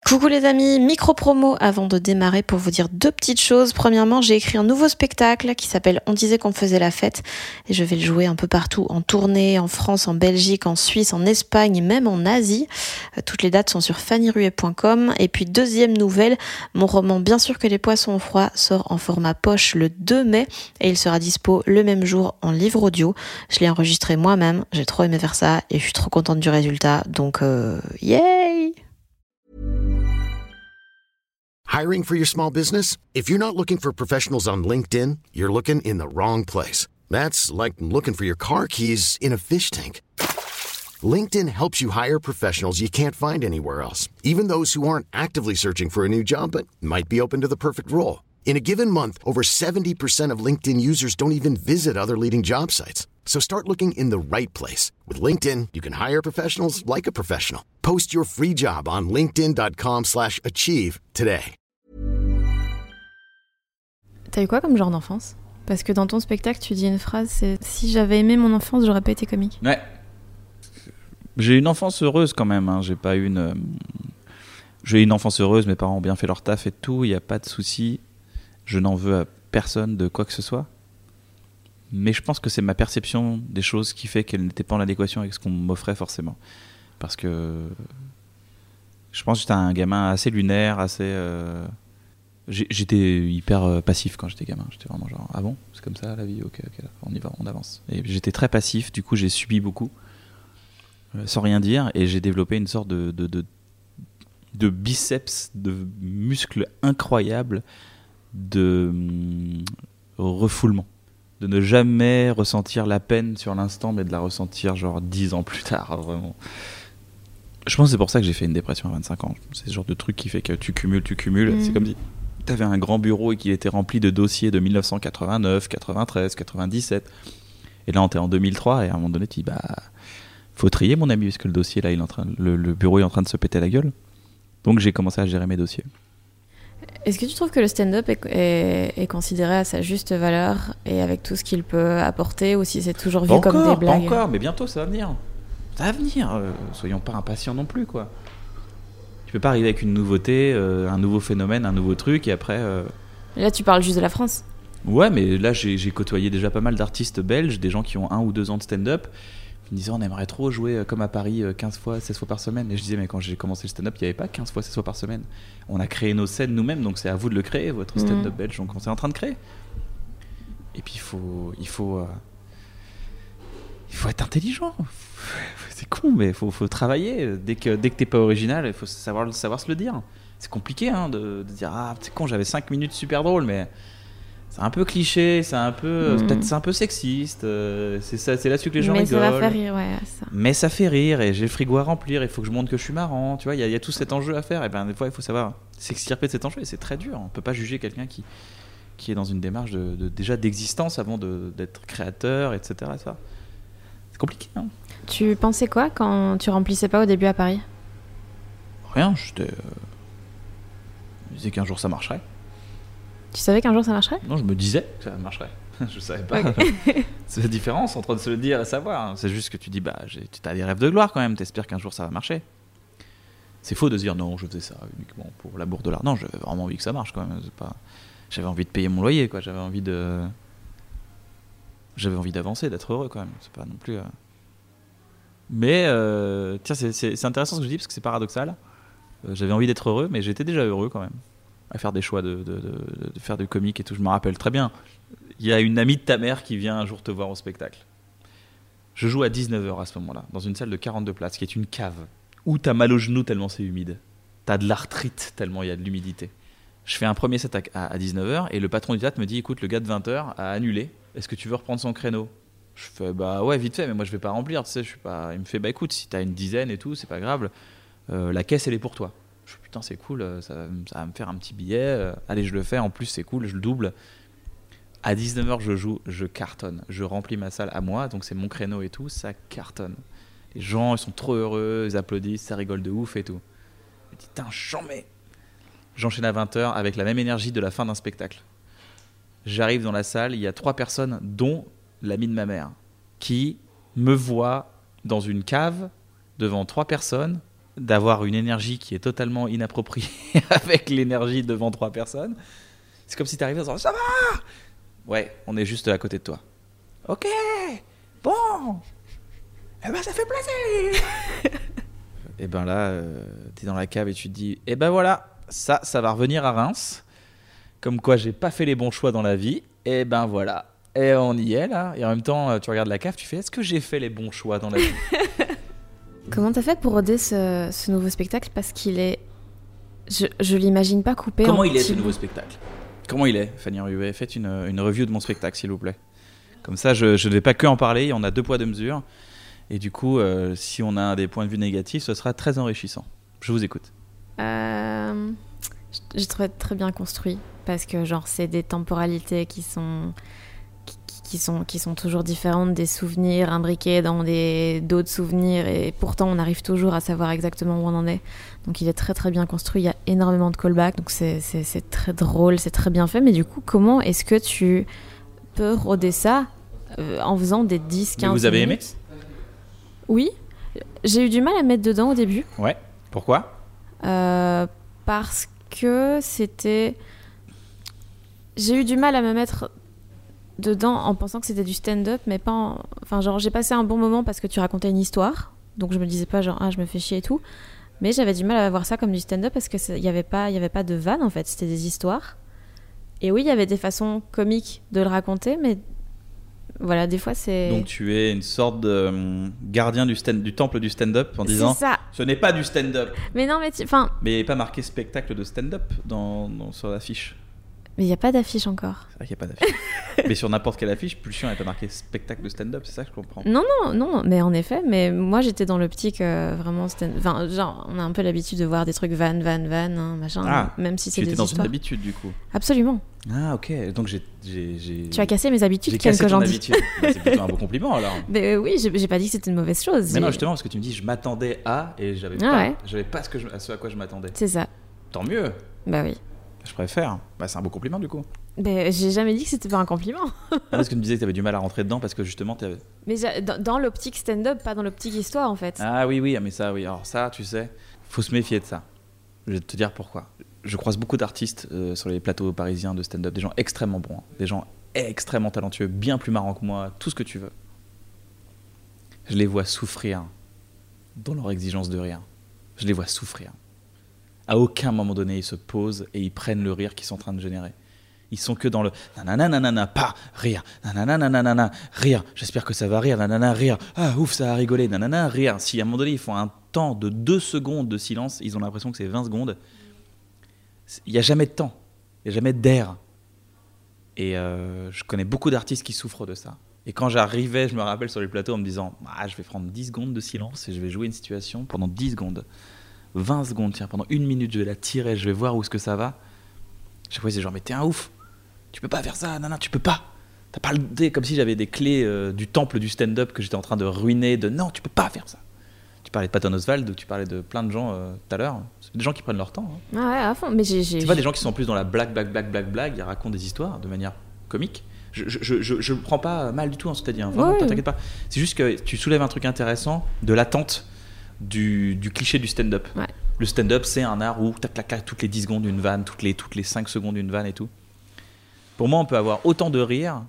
Coucou les amis, micro-promo avant de démarrer pour vous dire deux petites choses. Premièrement, j'ai écrit un nouveau spectacle qui s'appelle On disait qu'on faisait la fête et je vais le jouer un peu partout en tournée, en France, en Belgique, en Suisse, en Espagne et même en Asie. Toutes les dates sont sur fannyruet.com. Et puis deuxième nouvelle, mon roman Bien sûr que les poissons ont froid sort en format poche le 2 mai et il sera dispo le même jour en livre audio. Je l'ai enregistré moi-même, j'ai trop aimé faire ça et je suis trop contente du résultat, donc yay! Hiring for your small business? If you're not looking for professionals on LinkedIn, you're looking in the wrong place. That's like looking for your car keys in a fish tank. LinkedIn helps you hire professionals you can't find anywhere else, even those who aren't actively searching for a new job but might be open to the perfect role. In a given month, over 70% of LinkedIn users don't even visit other leading job sites. So start looking in the right place. With LinkedIn, you can hire professionals like a professional. Post your free job on linkedin.com/achieve today. T'as eu quoi comme genre d'enfance ? Parce que dans ton spectacle, tu dis une phrase, c'est « Si j'avais aimé mon enfance, j'aurais pas été comique ». Ouais. J'ai une enfance heureuse quand même. Hein. J'ai eu une enfance heureuse, mes parents ont bien fait leur taf et tout, il n'y a pas de souci. Je n'en veux à personne de quoi que ce soit. Mais je pense que c'est ma perception des choses qui fait qu'elles n'étaient pas en adéquation avec ce qu'on m'offrait forcément. Parce que je pense que j'étais un gamin assez lunaire, assez... J'étais hyper passif quand j'étais gamin. J'étais vraiment genre, ah bon, c'est comme ça la vie, ok, on y va, on avance. Et j'étais très passif, du coup j'ai subi beaucoup, sans rien dire, et j'ai développé une sorte de biceps, de muscles incroyables, de refoulement. De ne jamais ressentir la peine sur l'instant, mais de la ressentir genre 10 ans plus tard, vraiment. Je pense que c'est pour ça que j'ai fait une dépression à 25 ans. C'est ce genre de truc qui fait que tu cumules. C'est comme si t'avais un grand bureau et qu'il était rempli de dossiers de 1989, 93, 97. Et là, on était en 2003 et à un moment donné, tu dis, faut trier mon ami, parce que le dossier, là, le bureau est en train de se péter la gueule. Donc j'ai commencé à gérer mes dossiers. Est-ce que tu trouves que le stand-up est considéré à sa juste valeur et avec tout ce qu'il peut apporter, ou si c'est toujours vu comme des blagues ? Pas encore, mais bientôt ça va venir. Ça va venir, soyons pas impatients non plus, quoi. Tu peux pas arriver avec une nouveauté, un nouveau phénomène, un nouveau truc, et après... Là, tu parles juste de la France. Ouais, mais là, j'ai côtoyé déjà pas mal d'artistes belges, des gens qui ont 1 ou 2 ans de stand-up, qui me disaient, on aimerait trop jouer comme à Paris 15 fois, 16 fois par semaine. Et je disais, mais quand j'ai commencé le stand-up, il n'y avait pas 15 fois, 16 fois par semaine. On a créé nos scènes nous-mêmes, donc c'est à vous de le créer, votre stand-up belge, donc on est en train de créer. Et puis il faut être intelligent. C'est con, mais faut travailler. Dès que t'es pas original, il faut savoir se le dire. C'est compliqué de dire, c'est con, j'avais 5 minutes super drôles, mais c'est un peu cliché, c'est un peu peut-être c'est un peu sexiste, c'est là-dessus que les gens rigolent. Mais ça va faire rire, ouais, ça. Mais ça fait rire, et j'ai le frigo à remplir, il faut que je montre que je suis marrant, tu vois, il y a tout cet enjeu à faire, et des fois il faut savoir s'extirper de cet enjeu, et c'est très dur. On peut pas juger quelqu'un qui est dans une démarche déjà d'existence avant d'être créateur, etc. Ça. C'est compliqué, hein. Tu pensais quoi quand tu remplissais pas au début à Paris ? Rien, je me disais qu'un jour ça marcherait. Tu savais qu'un jour ça marcherait ? Non, je me disais que ça marcherait. Je savais pas. Okay. C'est la différence entre se le dire et savoir. C'est juste que tu dis, tu as des rêves de gloire quand même, t'espères qu'un jour ça va marcher. C'est faux de se dire, non, je faisais ça uniquement pour l'amour de l'art. Non, j'avais vraiment envie que ça marche quand même. J'avais envie de payer mon loyer, quoi. J'avais envie d'avancer, d'être heureux quand même. C'est pas non plus... Mais, tiens, c'est intéressant ce que je dis, parce que c'est paradoxal. J'avais envie d'être heureux, mais j'étais déjà heureux quand même. À faire des choix de faire du comique et tout. Je me rappelle très bien. Il y a une amie de ta mère qui vient un jour te voir au spectacle. Je joue à 19h à ce moment-là, dans une salle de 42 places, qui est une cave, où t'as mal aux genoux tellement c'est humide. T'as de l'arthrite tellement il y a de l'humidité. Je fais un premier set à 19h, et le patron du théâtre me dit, écoute, le gars de 20h a annulé. Est-ce que tu veux reprendre son créneau ? Je fais, ouais, vite fait, mais moi je vais pas remplir, tu sais, je suis pas... Il me fait, écoute, si t'as une dizaine et tout, c'est pas grave, la caisse elle est pour toi. Je fais, putain, c'est cool, ça va me faire un petit billet, allez, je le fais, en plus c'est cool, je le double. À 19h, je joue, je cartonne, je remplis ma salle à moi, donc c'est mon créneau et tout, ça cartonne. Les gens, ils sont trop heureux, ils applaudissent, ça rigole de ouf et tout. Je me dis, putain, chambé. J'enchaîne à 20h avec la même énergie de la fin d'un spectacle. J'arrive dans la salle, il y a 3 personnes, dont l'ami de ma mère, qui me voit dans une cave devant 3 personnes d'avoir une énergie qui est totalement inappropriée avec l'énergie devant 3 personnes. C'est comme si t'arrivais en disant ça va. Ouais, on est juste à côté de toi. Ok, bon, eh ben ça fait plaisir. Et ben là, t'es dans la cave et tu te dis, eh ben voilà, ça va revenir à Reims. Comme quoi, j'ai pas fait les bons choix dans la vie. Et ben voilà, et on y est là. Et en même temps, tu regardes la cave, tu fais, est-ce que j'ai fait les bons choix dans la vie? Comment t'as fait pour roder ce nouveau spectacle? Parce qu'il est... Je l'imagine pas coupé. Comment il est ce nouveau spectacle? Comment il est, Fanny Ruet? Faites une review de mon spectacle, s'il vous plaît. Comme ça, je ne vais pas que en parler, on a 2 poids 2 mesures. Et du coup, si on a des points de vue négatifs, ce sera très enrichissant. Je vous écoute. J'ai trouvé très bien construit, parce que genre, c'est des temporalités qui sont toujours différentes, des souvenirs imbriqués dans d'autres souvenirs, et pourtant on arrive toujours à savoir exactement où on en est. Donc il est très très bien construit, il y a énormément de callbacks, donc c'est très drôle, c'est très bien fait. Mais du coup, comment est-ce que tu peux roder ça en faisant des 10-15 minutes? Vous avez aimé? Oui, j'ai eu du mal à me mettre dedans au début. Ouais, pourquoi? Parce que j'ai eu du mal à me mettre dedans en pensant que c'était du stand-up, mais pas enfin genre j'ai passé un bon moment parce que tu racontais une histoire, donc je me disais pas genre je me fais chier et tout, mais j'avais du mal à voir ça comme du stand-up parce que il y avait pas de vanne en fait, c'était des histoires. Et oui, il y avait des façons comiques de le raconter, mais voilà, des fois c'est... Donc tu es une sorte de gardien du temple du stand-up en disant ça. Ce n'est pas du stand-up. Mais non, mais Mais il n'y a pas marqué spectacle de stand-up sur l'affiche. Mais il n'y a pas d'affiche encore. C'est vrai qu'il n'y a pas d'affiche. Mais sur n'importe quelle affiche, Pulsion, il n'y a pas marqué spectacle de stand-up, c'est ça que je comprends. Non, mais en effet, mais moi j'étais dans l'optique vraiment... Enfin, genre, on a un peu l'habitude de voir des trucs van, hein, machin, même si c'est des histoires. Tu étais dans une habitude, du coup. Absolument. Ah, ok, donc j'ai... Tu as cassé mes habitudes, j'ai Ken, cassé que j'en ton dis. habitude. Bah, c'est plutôt un beau compliment, alors. Mais oui, j'ai pas dit que c'était une mauvaise chose. Mais non, justement, parce que tu me dis, je m'attendais à, et j'avais pas ce à quoi je m'attendais. C'est ça. Tant mieux. Bah oui. Je préfère. Bah, c'est un beau compliment, du coup. Ben, j'ai jamais dit que c'était pas un compliment. Parce que tu me disais que tu avais du mal à rentrer dedans parce que justement Mais dans l'optique stand-up, pas dans l'optique histoire en fait. Ah oui, mais ça, oui. Alors ça, tu sais, faut se méfier de ça. Je vais te dire pourquoi. Je croise beaucoup d'artistes sur les plateaux parisiens de stand-up, des gens extrêmement bons, des gens extrêmement talentueux, bien plus marrants que moi, tout ce que tu veux. Je les vois souffrir dans leur exigence de rire. Je les vois souffrir. À aucun moment donné, ils se posent et ils prennent le rire qu'ils sont en train de générer. Ils sont que dans le nanana, pas rire, nanana, rire, j'espère que ça va rire, nanana, rire, ah ouf, ça a rigolé, nanana, rire. Si à un moment donné, ils font un temps de 2 secondes de silence, ils ont l'impression que c'est 20 secondes. Il n'y a jamais de temps, il n'y a jamais d'air. Et je connais beaucoup d'artistes qui souffrent de ça. Et quand j'arrivais, je me rappelle sur les plateaux en me disant je vais prendre 10 secondes de silence et je vais jouer une situation pendant 10 secondes. 20 secondes, tiens, pendant 1 minute, je vais la tirer, je vais voir où est-ce que ça va. Chaque fois, c'est genre, mais t'es un ouf, tu peux pas faire ça, non, tu peux pas. T'as pas le dé, comme si j'avais des clés du temple du stand-up que j'étais en train de ruiner, non, tu peux pas faire ça. Tu parlais de Patton Oswalt, tu parlais de plein de gens tout à l'heure. C'est des gens qui prennent leur temps. Hein. Ah ouais, à fond. Mais c'est pas des gens qui sont plus dans la blague, ils racontent des histoires de manière comique. Je le prends pas mal du tout, ce que t'as dit, hein. Vraiment, t'inquiète pas. C'est juste que tu soulèves un truc intéressant de l'attente du cliché du stand-up. Ouais. Le stand-up, c'est un art où tac, toutes les 10 secondes une vanne, toutes les 5 secondes une vanne et tout. Pour moi, on peut avoir autant de rire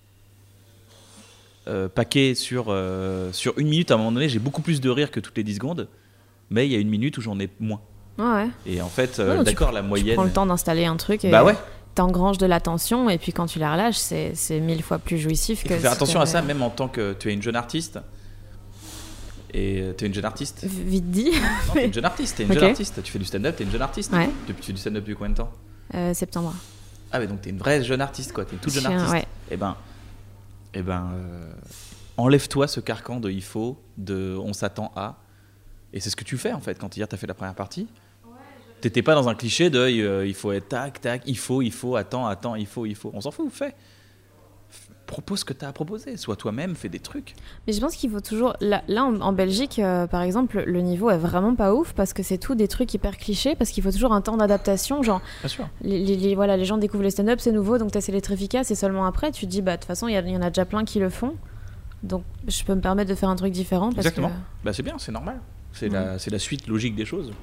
paquet sur 1 minute. À un moment donné, j'ai beaucoup plus de rire que toutes les 10 secondes, mais il y a 1 minute où j'en ai moins. Ouais. Et en fait, d'accord, la moyenne... Tu prends le temps d'installer un truc et t'engranges de l'attention, et puis quand tu la relâches, c'est 1000 fois plus jouissif. Il faut faire attention à ça, même en tant que tu es une jeune artiste. Et t'es une jeune artiste. Vite dit. Non, t'es une jeune artiste, jeune artiste. Tu fais du stand-up, t'es une jeune artiste. Ouais. Tu fais du stand-up depuis combien de temps? Septembre. Ah mais donc t'es une vraie jeune artiste, quoi. T'es une toute jeune artiste. Ouais. Eh ben, enlève-toi ce carcan de il faut, de on s'attend à. Et c'est ce que tu fais en fait quand hier t'as fait la première partie. T'étais pas dans un cliché de il faut être tac, il faut, attends, il faut. On s'en fout, fais. Propose ce que tu as à proposer, sois toi-même, fais des trucs. Mais je pense qu'il faut toujours... Là en Belgique, par exemple, le niveau est vraiment pas ouf parce que c'est tout des trucs hyper clichés, parce qu'il faut toujours un temps d'adaptation. Genre, bien sûr. Les gens découvrent les stand-up, c'est nouveau, donc t'essaies d'être efficace, et seulement après, tu te dis, de toute façon, il y en a déjà plein qui le font. Donc, je peux me permettre de faire un truc différent. Parce exactement. Que... Bah, c'est bien, c'est normal. C'est la suite logique des choses.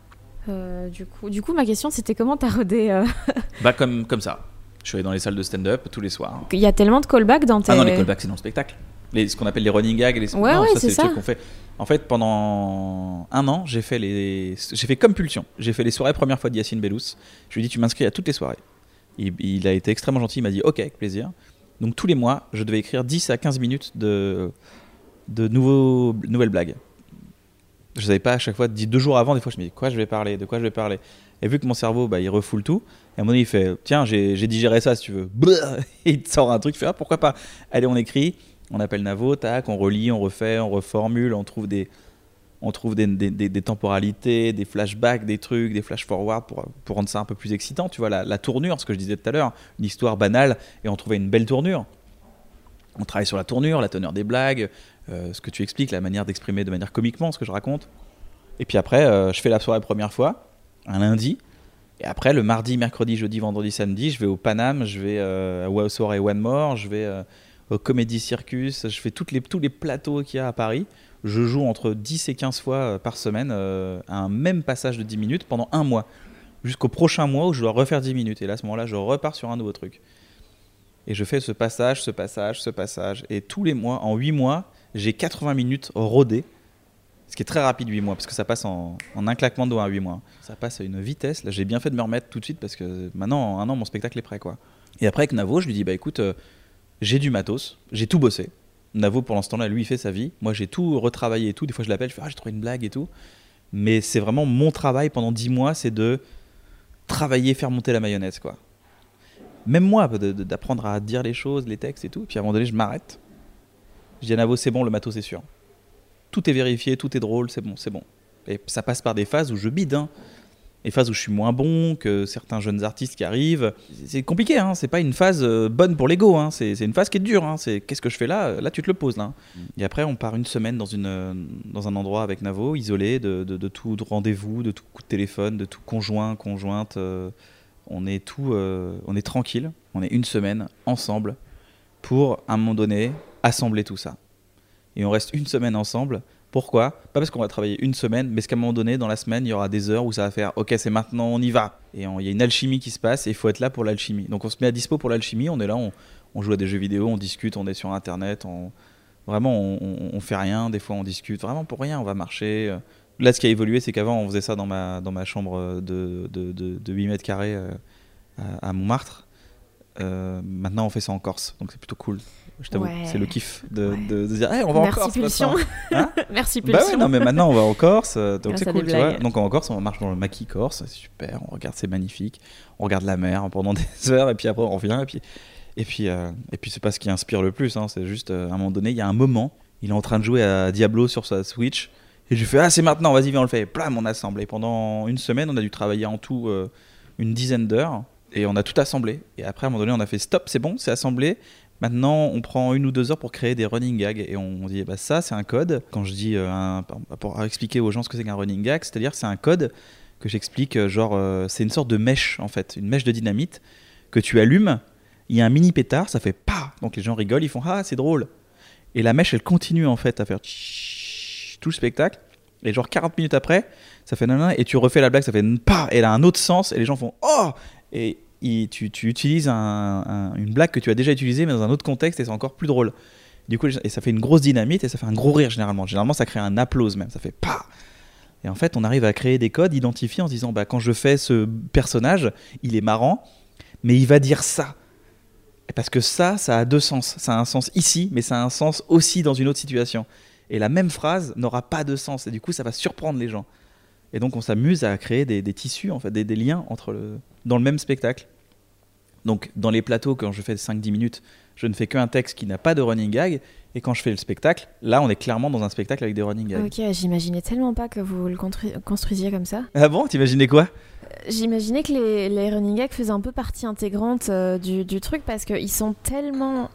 Du coup, ma question, c'était comment t'as rodé Comme ça. Je suis allé dans les salles de stand-up tous les soirs. Il y a tellement de callbacks dans tes... Ah non, les callbacks, c'est dans le spectacle. Ce qu'on appelle les running gags. Ouais, c'est les ça. trucs qu'on fait. En fait, pendant un an, j'ai fait comme Pulsion. J'ai fait les soirées première fois de Yacine Bellous. Je lui ai dit, tu m'inscris à toutes les soirées. Il a été extrêmement gentil. Il m'a dit, ok, avec plaisir. Donc tous les mois, je devais écrire 10 à 15 minutes de nouvelles blagues. Je savais pas à chaque fois, 2 jours avant, des fois je me dis de quoi je vais parler. Et vu que mon cerveau, il refoule tout, et à un moment donné il fait tiens, j'ai digéré ça si tu veux. Et il te sort un truc, il fait pourquoi pas. Allez, on écrit, on appelle Navo, tac, on relit, on refait, on reformule, on trouve des temporalités, des flashbacks, des trucs, des flash-forward pour rendre ça un peu plus excitant. Tu vois, la tournure, ce que je disais tout à l'heure, une histoire banale, et on trouvait une belle tournure. On travaille sur la tournure, la teneur des blagues, ce que tu expliques, la manière d'exprimer de manière comiquement ce que je raconte. Et puis après, je fais la soirée première fois, un lundi. Et après, le mardi, mercredi, jeudi, vendredi, samedi, je vais au Paname, je vais à soirée One More, je vais au Comedy Circus, je fais tous les plateaux qu'il y a à Paris. Je joue entre 10 et 15 fois par semaine un même passage de 10 minutes pendant un mois. Jusqu'au prochain mois où je dois refaire 10 minutes. Et là, à ce moment-là, je repars sur un nouveau truc. Et je fais ce passage. Et tous les mois, en 8 mois, j'ai 80 minutes rodées. Ce qui est très rapide, 8 mois, parce que ça passe en un claquement de doigts à 8 mois. Ça passe à une vitesse. Là, j'ai bien fait de me remettre tout de suite parce que maintenant, en un an, mon spectacle est prêt, quoi. Et après, avec Navo, je lui dis, écoute, j'ai du matos, j'ai tout bossé. Navo, pour l'instant-là, lui, il fait sa vie. Moi, j'ai tout retravaillé et tout. Des fois, je l'appelle, je fais, j'ai trouvé une blague et tout. Mais c'est vraiment mon travail pendant 10 mois, c'est de travailler, faire monter la mayonnaise, quoi. Même moi, d'apprendre à dire les choses, les textes et tout. Puis à un moment donné, je m'arrête. Je dis à Navo, c'est bon, le matos, c'est sûr. Tout est vérifié, tout est drôle, c'est bon. Et ça passe par des phases où je bide, hein. Des phases où je suis moins bon que certains jeunes artistes qui arrivent. C'est compliqué, hein. C'est pas une phase bonne pour l'ego, hein. C'est une phase qui est dure, hein. C'est qu'est-ce que je fais là ? Là, tu te le poses, là. Et après, on part une semaine dans un endroit avec Navo, isolé de tout rendez-vous, de tout coup de téléphone, de tout conjointe. On est tranquille. On est une semaine ensemble pour, à un moment donné, assembler tout ça. Et on reste une semaine ensemble. Pourquoi ? Pas parce qu'on va travailler une semaine, mais parce qu'à un moment donné, dans la semaine, il y aura des heures où ça va faire « Ok, c'est maintenant, on y va !» Et il y a une alchimie qui se passe et il faut être là pour l'alchimie. Donc on se met à dispo pour l'alchimie, on est là, on joue à des jeux vidéo, on discute, on est sur Internet, on fait rien, des fois on discute, vraiment pour rien, on va marcher. Là, ce qui a évolué, c'est qu'avant, on faisait ça dans ma chambre de 8 mètres carrés à Montmartre. Maintenant, on fait ça en Corse, donc c'est plutôt cool. Je t'avoue, c'est le kiff de dire hey, on va en Corse. Pulsion. Hein Merci Pulsion. Bah ouais, non mais maintenant on va en Corse, donc c'est cool, tu vois. blagues. Donc en Corse, on marche dans le maquis corse, c'est super, on regarde, c'est magnifique. On regarde la mer pendant des heures et puis après on revient et puis c'est pas ce qui inspire le plus, hein. C'est juste à un moment donné, il y a un moment, il est en train de jouer à Diablo sur sa Switch et je lui fais c'est maintenant, vas-y viens on le fait. Et plam, on assemble et pendant une semaine, on a dû travailler en tout une dizaine d'heures et on a tout assemblé. Et après à un moment donné, on a fait stop, c'est bon, c'est assemblé. Maintenant, on prend 1 ou 2 heures pour créer des running gags et on dit ça, c'est un code. Quand je dis pour expliquer aux gens ce que c'est qu'un running gag, c'est-à-dire que c'est un code que j'explique, c'est une sorte de mèche en fait, une mèche de dynamite que tu allumes. Il y a un mini pétard, ça fait pa, donc les gens rigolent, ils font c'est drôle. Et la mèche, elle continue en fait à faire tout le spectacle. Et 40 minutes après, ça fait nanana et tu refais la blague, ça fait pa, et elle a un autre sens et les gens font oh et tu utilises une blague que tu as déjà utilisée mais dans un autre contexte et c'est encore plus drôle. Du coup, et ça fait une grosse dynamite et ça fait un gros rire généralement. Généralement, ça crée un applause même, ça fait pa. Et en fait, on arrive à créer des codes identifiés en se disant quand je fais ce personnage, il est marrant, mais il va dire ça. Parce que ça a 2 sens. Ça a un sens ici, mais ça a un sens aussi dans une autre situation. Et la même phrase n'aura pas de sens et du coup, ça va surprendre les gens. Et donc, on s'amuse à créer des tissus, en fait, des liens dans le même spectacle. Donc, dans les plateaux, quand je fais 5-10 minutes, je ne fais qu'un texte qui n'a pas de running gag. Et quand je fais le spectacle, là, on est clairement dans un spectacle avec des running gags. Ok, j'imaginais tellement pas que vous le construisiez comme ça. Ah bon ? T'imaginais quoi ? J'imaginais que les running gags faisaient un peu partie intégrante du truc parce qu'ils font tellement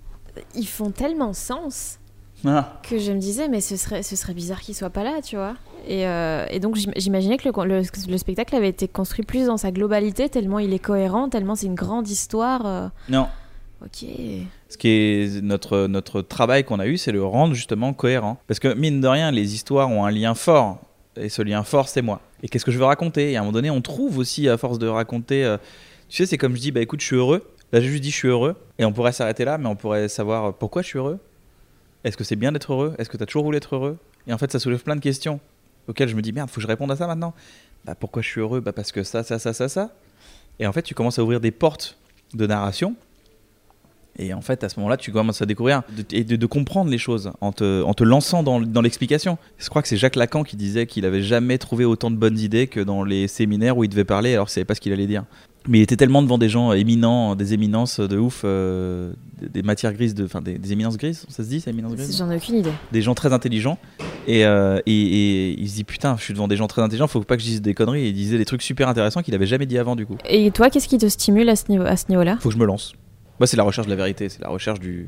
sens que je me disais mais ce serait bizarre qu'ils soient pas là, tu vois. Et donc j'imaginais que le spectacle avait été construit plus dans sa globalité, tellement il est cohérent, tellement c'est une grande histoire. Non. Ok. Ce qui est notre travail qu'on a eu, c'est le rendre justement cohérent. Parce que mine de rien, les histoires ont un lien fort. Et ce lien fort, c'est moi. Et qu'est-ce que je veux raconter ? Et à un moment donné, on trouve aussi, à force de raconter... tu sais, c'est comme je dis, bah écoute, je suis heureux. Là, j'ai juste dit, je suis heureux. Et on pourrait s'arrêter là, mais on pourrait savoir pourquoi je suis heureux. Est-ce que c'est bien d'être heureux ? Est-ce que tu as toujours voulu être heureux ? Et en fait, ça soulève plein de questions auxquelles je me dis, merde, faut que je réponde à ça maintenant. Bah pourquoi je suis heureux ? Bah parce que ça. Et en fait, tu commences à ouvrir des portes de narration. Et en fait, à ce moment-là, tu commences à découvrir et de comprendre les choses en te lançant dans l'explication. Je crois que c'est Jacques Lacan qui disait qu'il n'avait jamais trouvé autant de bonnes idées que dans les séminaires où il devait parler alors qu'il ne savait pas ce qu'il allait dire. Mais il était tellement devant des gens éminents, des éminences de ouf, des matières grises, des éminences grises, ça se dit, c'est éminences grises ? J'en ai aucune idée. Des gens très intelligents. Et il se dit, putain, je suis devant des gens très intelligents, faut pas que je dise des conneries. Et il disait des trucs super intéressants qu'il n'avait jamais dit avant, du coup. Et toi, qu'est-ce qui te stimule à ce niveau-là ? Faut que je me lance. Moi, c'est la recherche de la vérité, c'est la recherche du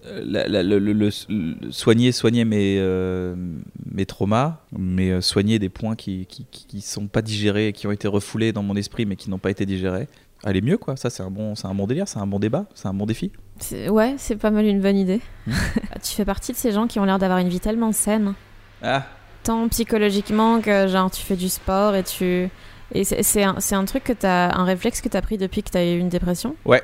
soigner mes traumas, mais soigner des points qui sont pas digérés, qui ont été refoulés dans mon esprit, mais qui n'ont pas été digérés. Aller mieux, quoi. Ça, c'est un bon délire, c'est un bon débat, c'est un bon défi. Ouais, c'est pas mal une bonne idée. Tu fais partie de ces gens qui ont l'air d'avoir une vie tellement saine, tant psychologiquement que genre tu fais du sport et c'est un truc un réflexe que t'as pris depuis que t'as eu une dépression. Ouais.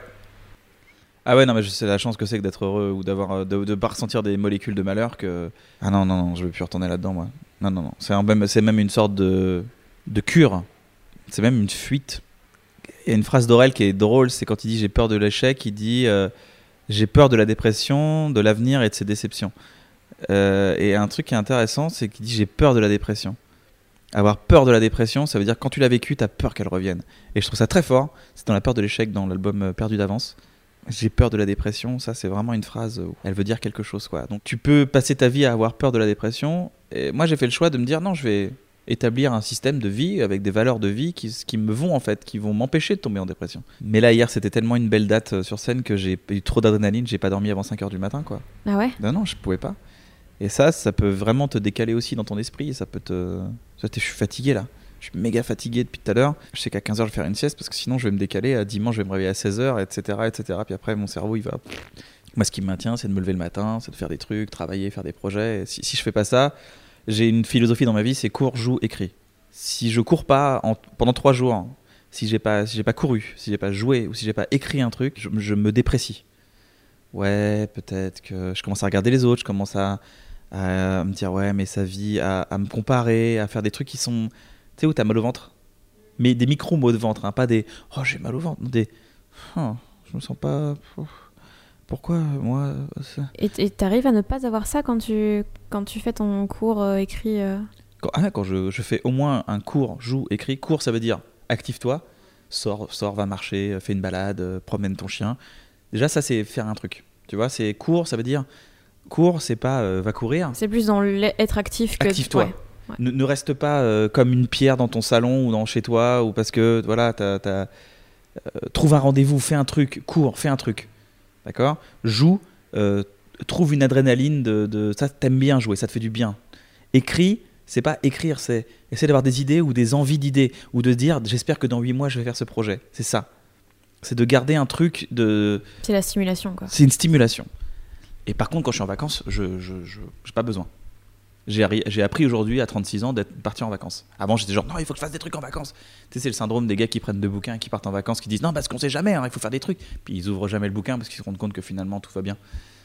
Ah ouais, non, mais je sais la chance que c'est que d'être heureux ou d'avoir de pas ressentir des molécules de malheur que... Ah non, je veux plus retourner là-dedans, moi. Non. C'est même une sorte de cure. C'est même une fuite. Il y a une phrase d'Aurel qui est drôle, c'est quand il dit « j'ai peur de l'échec », il dit « j'ai peur de la dépression, de l'avenir et de ses déceptions ». Et un truc qui est intéressant, c'est qu'il dit « j'ai peur de la dépression ». Avoir peur de la dépression, ça veut dire que quand tu l'as vécu, t'as peur qu'elle revienne. Et je trouve ça très fort. C'est dans La peur de l'échec, dans l'album Perdu d'avance. J'ai peur de la dépression, ça c'est vraiment une phrase où elle veut dire quelque chose, quoi. Donc tu peux passer ta vie à avoir peur de la dépression. Et moi j'ai fait le choix de me dire non, je vais établir un système de vie avec des valeurs de vie qui me vont en fait, qui vont m'empêcher de tomber en dépression. Mais là hier c'était tellement une belle date sur scène que j'ai eu trop d'adrénaline, j'ai pas dormi avant 5h du matin, quoi. Ah ouais ? Non, je pouvais pas. Et ça peut vraiment te décaler aussi dans ton esprit, je suis fatigué là. Je suis méga fatigué depuis tout à l'heure. Je sais qu'à 15h, je vais faire une sieste parce que sinon, je vais me décaler. À dimanche, je vais me réveiller à 16h, etc. Puis après, mon cerveau, il va... Moi, ce qui me maintient, c'est de me lever le matin, c'est de faire des trucs, travailler, faire des projets. Et si je fais pas ça, j'ai une philosophie dans ma vie, c'est cours, joue, écris. Si je cours pas pendant 3 jours, si j'ai pas couru, si j'ai pas joué ou si j'ai pas écrit un truc, je me déprécie. Ouais, peut-être que je commence à regarder les autres, je commence à me dire, ouais, mais sa vie, à me comparer, à faire des trucs qui sont... Tu sais où t'as mal au ventre, mais des micro-maux de ventre, hein, pas des « oh j'ai mal au ventre », des « oh, je me sens pas... pourquoi moi ça... ?» Et t'arrives à ne pas avoir ça quand tu fais ton cours écrit Quand je fais au moins un cours, joue, écrit. Cours, ça veut dire active-toi, sors, va marcher, fais une balade, promène ton chien. Déjà ça c'est faire un truc, tu vois, c'est cours, ça veut dire... Cours, c'est pas va courir. C'est plus dans être actif que... Active-toi. Ouais. Ouais. Ne reste pas comme une pierre dans ton salon ou chez toi, ou parce que voilà, trouve un rendez-vous, fais un truc, cours, fais un truc, d'accord ? Joue, trouve une adrénaline de ça, t'aimes bien jouer, ça te fait du bien. Écris, c'est pas écrire, c'est essayer d'avoir des idées ou des envies d'idées, ou de dire j'espère que dans 8 mois je vais faire ce projet. C'est ça. C'est de garder un truc de... C'est la stimulation, quoi. C'est une stimulation. Et par contre, quand je suis en vacances, j'ai pas besoin. J'ai appris aujourd'hui à 36 ans d'être parti en vacances. Avant j'étais genre non, il faut que je fasse des trucs en vacances. Tu sais, c'est le syndrome des gars qui prennent 2 bouquins et qui partent en vacances, qui disent non parce qu'on sait jamais, hein, il faut faire des trucs. Puis ils ouvrent jamais le bouquin parce qu'ils se rendent compte que finalement tout va bien.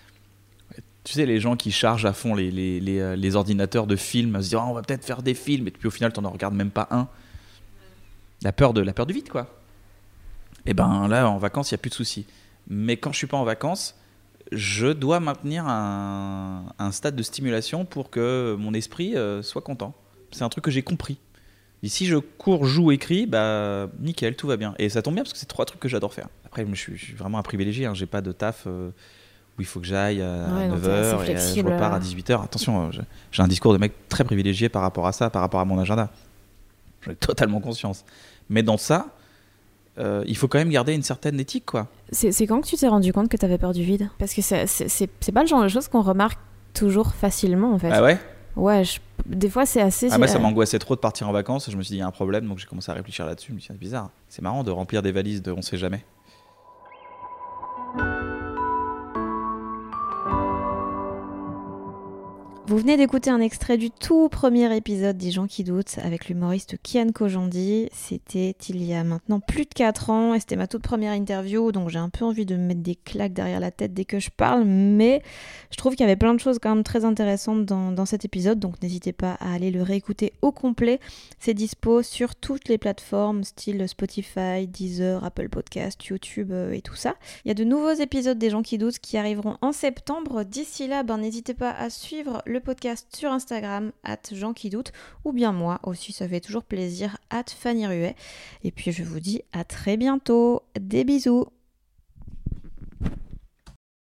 Tu sais, les gens qui chargent à fond les ordinateurs de films, se disent oh, on va peut-être faire des films, et puis au final t'en regardes même pas un. La peur du vide, quoi. Et ben là en vacances il y a plus de soucis. Mais quand je suis pas en vacances, je dois maintenir un stade de stimulation pour que mon esprit soit content. C'est un truc que j'ai compris. Et si je cours, joue, écris, bah nickel, tout va bien. Et ça tombe bien parce que c'est 3 trucs que j'adore faire. Après, je suis vraiment un privilégié, hein. J'ai pas de taf où il faut que j'aille à 9h et je repars à 18h. Attention, j'ai un discours de mec très privilégié par rapport à ça, par rapport à mon agenda. J'en ai totalement conscience. Mais dans ça... il faut quand même garder une certaine éthique, quoi. C'est quand que tu t'es rendu compte que t'avais peur du vide ? Parce que c'est pas le genre de choses qu'on remarque toujours facilement, en fait. Ah ouais ? Ouais, des fois c'est assez... Ah bah ça m'angoissait trop de partir en vacances, je me suis dit il y a un problème, donc j'ai commencé à réfléchir là-dessus, je me suis dit c'est bizarre. C'est marrant de remplir des valises de on sait jamais. Vous venez d'écouter un extrait du tout premier épisode des gens qui doutent avec l'humoriste Kian Kojandi. C'était il y a maintenant plus de 4 ans et c'était ma toute première interview, donc j'ai un peu envie de me mettre des claques derrière la tête dès que je parle, mais je trouve qu'il y avait plein de choses quand même très intéressantes dans cet épisode, donc n'hésitez pas à aller le réécouter au complet. C'est dispo sur toutes les plateformes style Spotify, Deezer, Apple Podcast, YouTube et tout ça. Il y a de nouveaux épisodes des gens qui doutent qui arriveront en septembre. D'ici là, n'hésitez pas à suivre le podcast sur Instagram @JeansQuiDoutent ou bien moi aussi, ça fait toujours plaisir @FannyRuet. Et puis je vous dis à très bientôt. Des bisous.